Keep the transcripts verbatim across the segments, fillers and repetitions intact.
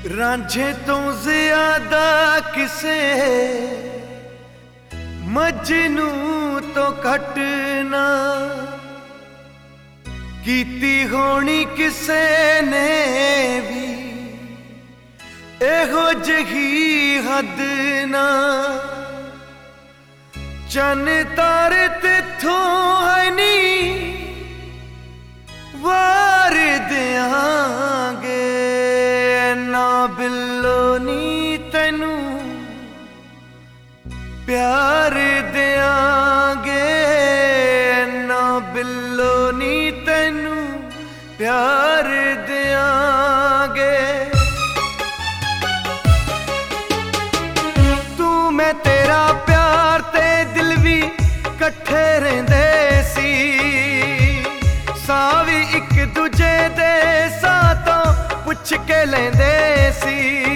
रांझे तो ज्यादा किसे मजनू तो घटना कीती होनी किसे ने भी एहो जही हद ना चन तारे तिथों है नी वार देंगे ना बिल्लो नी तेनू प्यार देंगे ना बिल्लो नी तेनू प्यार देंगे तू मैं तेरा प्यार ते दिल भी कट्ठे रहिंदे सी सावी एक दूजे दे सातों पुछ के लेंदे सी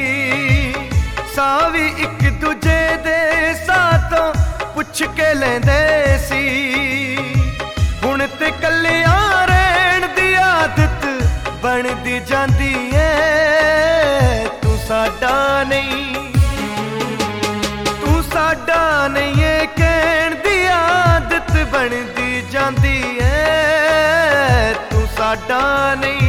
सावी एक दूजे दे सातों पुछ के लेंदे सी हुण ते कल्लियां रहण दी आदत बनदी जांदी ऐ तू साडा नहीं तू साडा नहीं है कहण दी आदत बनदी जांदी ऐ तू साडा नहीं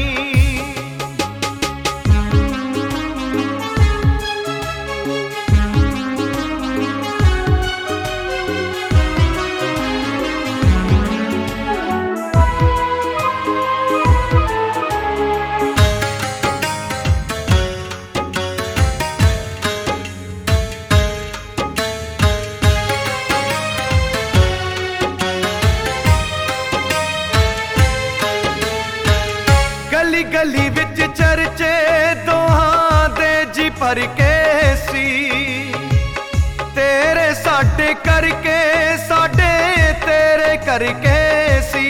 गली गली विच चर्चे दोहां दे जी भर के सी तेरे साडे करके साडे तेरे करके सी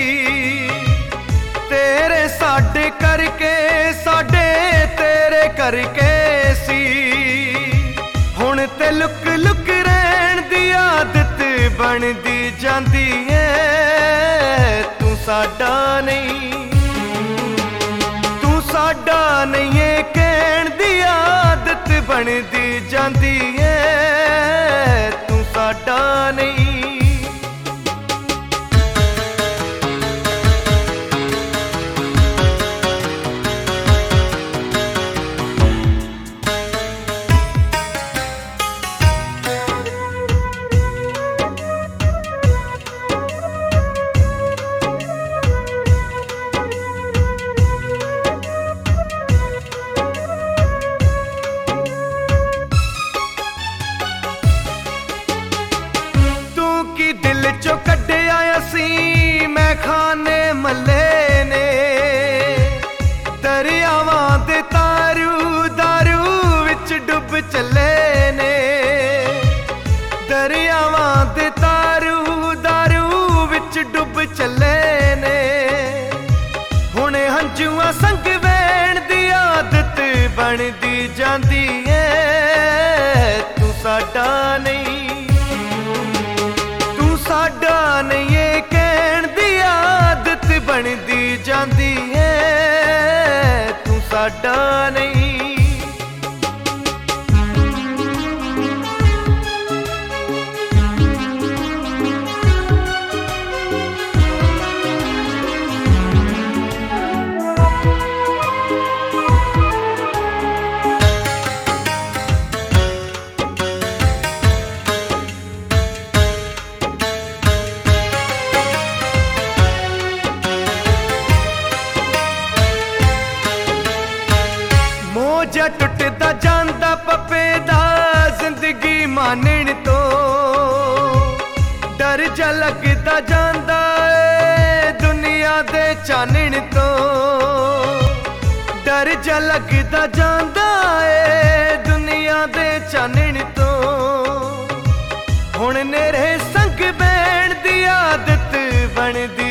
तेरे साडे करके साडे तेरे करके सी हुण ते लुक लुक रहण दी आदत बनदी जांदी ऐ तू साडा नहीं साडा नहीं है कहण दी आदत बनदी जांदी ऐ तू साडा नहीं दिल चो कड्डे आया सी मैं खाने मल्ले ने दरियावां दे तारू दारू विच डुब चले ने दरियावां दे तारू दारू विच डुब चले ने हुणे हंजुआं संग वैण दी आदत बनदी जांदी ऐ तू साडा नहीं साडा नहीं है कहण दी आदत बनदी जांदी ऐ तू साडा नहीं मोजा टुटदा जांदा पप्पे दा जिंदगी मानण तो डर जा लगदा जांदा ए दुनिया दे चानण तो डर जा लगदा जांदा ए दुनिया दे चानण तो हुण नेरे संग बैण दी आदत बनदी